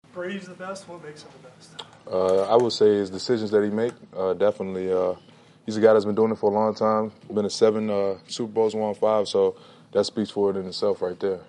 Brady's the best. What makes him the best? I would say his decisions that he make. Definitely, he's a guy that's been doing it for a long time. Been to 7 Super Bowls, won 5, so that speaks for it in itself right there.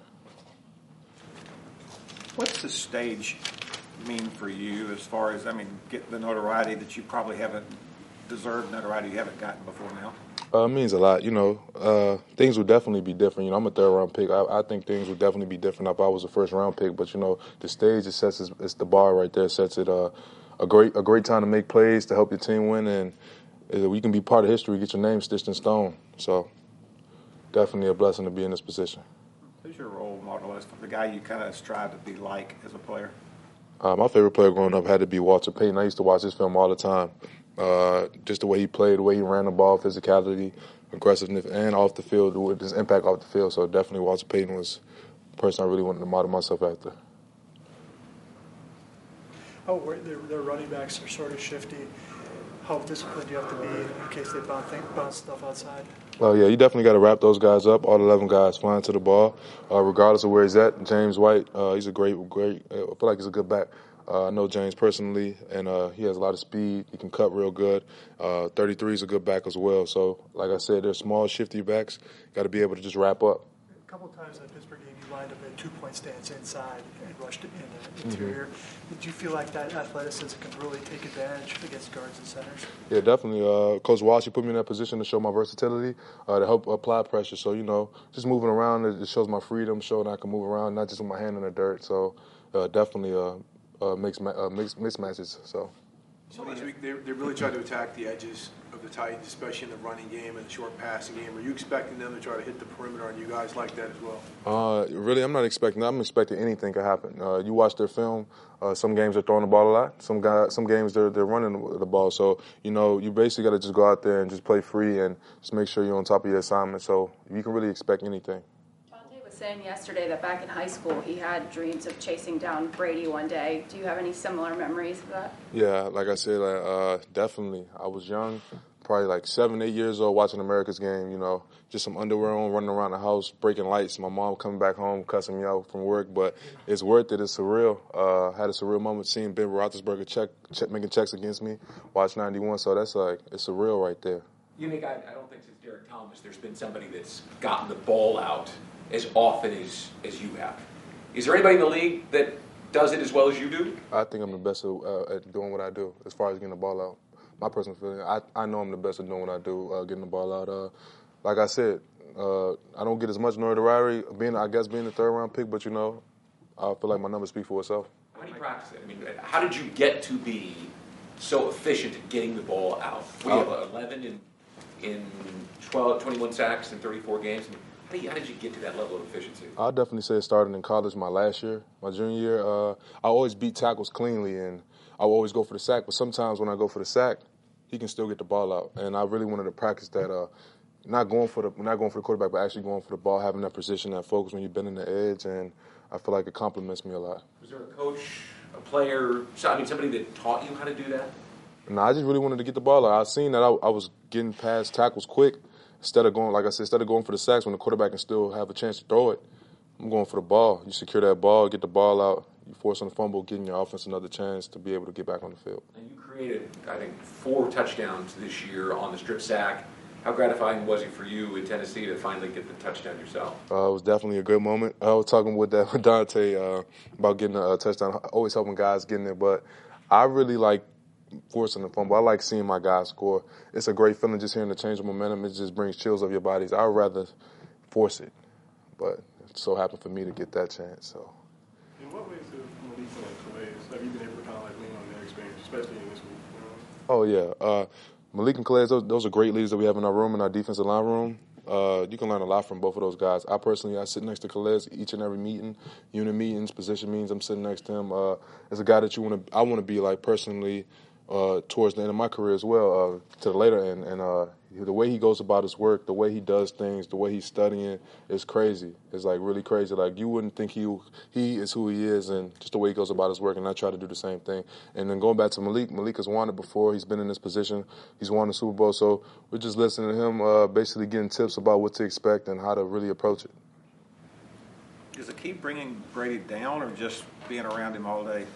What's the stage mean for you as far as, get the notoriety that you probably haven't deserved, notoriety you haven't gotten before now? It means a lot. Things would definitely be different. I'm a third-round pick. I think things would definitely be different if I was a first-round pick. But, the stage, it's the bar right there. It sets it a great time to make plays, to help your team win, and you can be part of history, get your name stitched in stone. So definitely a blessing to be in this position. Who's your role model as the guy you kind of strive to be like as a player? My favorite player growing up had to be Walter Payton. I used to watch his film all the time. Just the way he played, the way he ran the ball, physicality, aggressiveness, and off the field, with his impact off the field. So definitely Walter Payton was the person I really wanted to model myself after. Their running backs are sort of shifty. How disciplined do you have to be in case they bounce stuff outside? Oh, yeah, you definitely got to wrap those guys up, all 11 guys flying to the ball, regardless of where he's at. James White, he's a great, I feel like he's a good back. I know James personally, and he has a lot of speed. He can cut real good. 33 is a good back as well. So, like I said, they're small, shifty backs. Got to be able to just wrap up. A couple of times in the Pittsburgh game, you lined up at 2-point stance inside and rushed it in the interior. Mm-hmm. Did you feel like that athleticism can really take advantage against guards and centers? Yeah, definitely. Coach Walsh, he put me in that position to show my versatility, to help apply pressure. So, just moving around, it shows my freedom, showing I can move around, not just with my hand in the dirt. So, definitely mismatches. So last week they really tried to attack the edges of the Titans, especially in the running game and the short passing game. Are you expecting them to try to hit the perimeter on you guys like that as well? Really, I'm not expecting that. I'm expecting anything could happen. You watch their film. Some games they're throwing the ball a lot. Some games they're running the ball. So you basically got to just go out there and just play free and just make sure you're on top of your assignment. So you can really expect anything. Saying yesterday that back in high school he had dreams of chasing down Brady one day. Do you have any similar memories of that? Yeah, like I said, definitely. I was young, probably like 7, 8 years old, watching America's game, just some underwear on, running around the house, breaking lights. My mom coming back home, cussing me out from work, but it's worth it. It's surreal. Had a surreal moment seeing Ben Roethlisberger making checks against me, watch 91, so that's it's surreal right there. I don't think since Derek Thomas there's been somebody that's gotten the ball out as often as you have. Is there anybody in the league that does it as well as you do? I think I'm the best at doing what I do as far as getting the ball out. My personal feeling, I know I'm the best at doing what I do, getting the ball out. Like I said, I don't get as much notoriety being the third-round pick, but, I feel like my numbers speak for itself. How do you practice it? How did you get to be so efficient at getting the ball out? We have 11 in 21 sacks in 34 games. How did you get to that level of efficiency? I'll definitely say it started in college my last year. My junior year, I always beat tackles cleanly, and I would always go for the sack. But sometimes when I go for the sack, he can still get the ball out. And I really wanted to practice that, not going for the quarterback, but actually going for the ball, having that position, that focus when you're bending the edge. And I feel like it compliments me a lot. Was there a coach, a player, somebody that taught you how to do that? No, I just really wanted to get the ball out. I seen that I was getting past tackles quick. Instead of going for the sacks when the quarterback can still have a chance to throw it, I'm going for the ball. You secure that ball, get the ball out, you force on the fumble, giving your offense another chance to be able to get back on the field. And you created, I think, 4 touchdowns this year on the strip sack. How gratifying was it for you in Tennessee to finally get the touchdown yourself? It was definitely a good moment. I was talking with Dante about getting a touchdown, always helping guys getting there, but I really like forcing the fumble. I like seeing my guys score. It's a great feeling just hearing the change of momentum. It just brings chills of your bodies. I'd rather force it, but it so happened for me to get that chance. So. In what ways have Malik and Calais, have you been able to kind of lean on their experience, especially in this week? Oh, yeah. Malik and Calais, those are great leaders that we have in our room, in our defensive line room. You can learn a lot from both of those guys. I sit next to Calais each and every meeting, unit meetings, position meetings. I'm sitting next to him. As a guy that I want to be like personally towards the end of my career as well, to the later end. And the way he goes about his work, the way he does things, the way he's studying is crazy. It's really crazy. You wouldn't think he is who he is, and just the way he goes about his work, and I try to do the same thing. And then going back to Malik has won it before. He's been in this position. He's won the Super Bowl. So we're just listening to him, basically getting tips about what to expect and how to really approach it. Does it keep bringing Brady down or just being around him all day?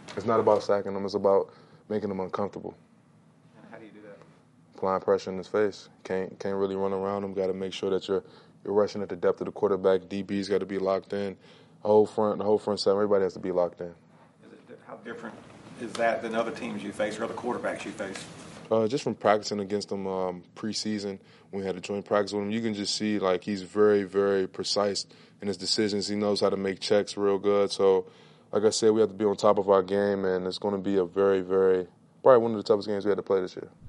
It's not about sacking them. It's about making them uncomfortable. And how do you do that? Applying pressure in his face. Can't really run around him. Got to make sure that you're rushing at the depth of the quarterback. DB's got to be locked in. The whole front seven, everybody has to be locked in. How different is that than other teams you face or other quarterbacks you face? Just from practicing against him preseason, when we had a joint practice with him, you can just see like he's very, very precise in his decisions. He knows how to make checks real good. So, like I said, we have to be on top of our game, and it's going to be a very, very, probably one of the toughest games we had to play this year.